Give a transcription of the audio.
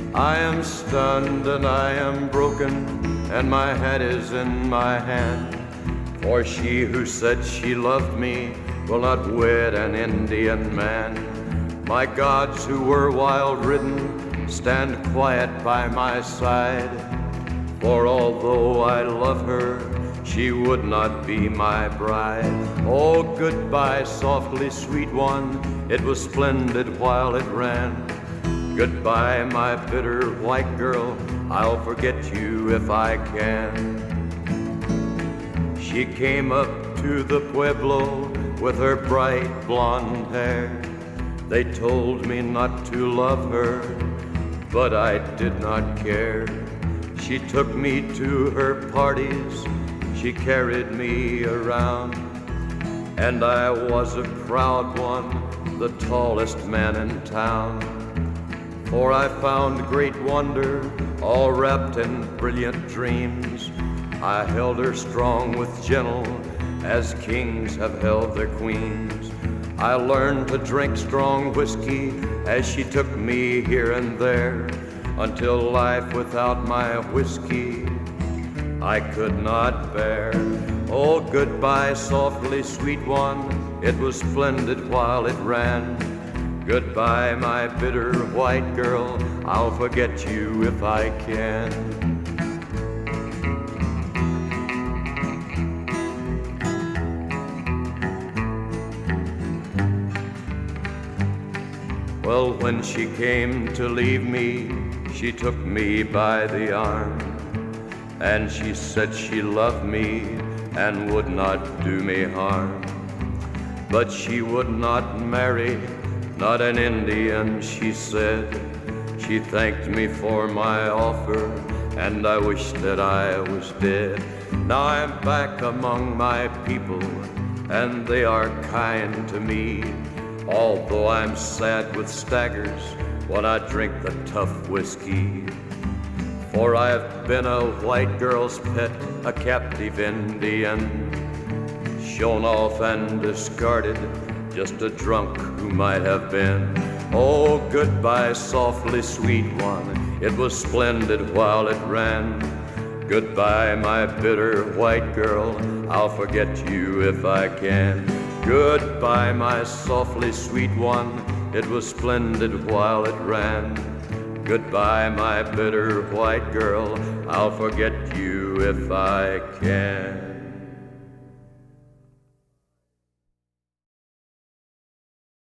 I am stunned and I am broken, and my head is in my hand. For she who said she loved me will not wed an Indian man. My gods who were wild-ridden stand quiet by my side. For although I love her, she would not be my bride. Oh, goodbye, softly sweet one, it was splendid while it ran. Goodbye, my bitter white girl, I'll forget you if I can. She came up to the pueblo with her bright blonde hair. They told me not to love her, but I did not care. She took me to her parties, she carried me around, and I was a proud one, the tallest man in town. For I found great wonder, all wrapped in brilliant dreams. I held her strong with gentle, as kings have held their queens. I learned to drink strong whiskey as she took me here and there, until life without my whiskey I could not bear. Oh, goodbye, softly sweet one, it was splendid while it ran. Goodbye, my bitter white girl, I'll forget you if I can. Well, when she came to leave me, she took me by the arm, and she said she loved me and would not do me harm. But she would not marry, not an Indian, she said. She thanked me for my offer, and I wished that I was dead. Now I'm back among my people, and they are kind to me, although I'm sad with staggers when I drink the tough whiskey. For I've been a white girl's pet, a captive Indian, shown off and discarded, just a drunk who might have been. Oh, goodbye, softly sweet one, it was splendid while it ran. Goodbye, my bitter white girl, I'll forget you if I can. Goodbye, my softly sweet one, it was splendid while it ran. Goodbye, my bitter white girl, I'll forget you if I can.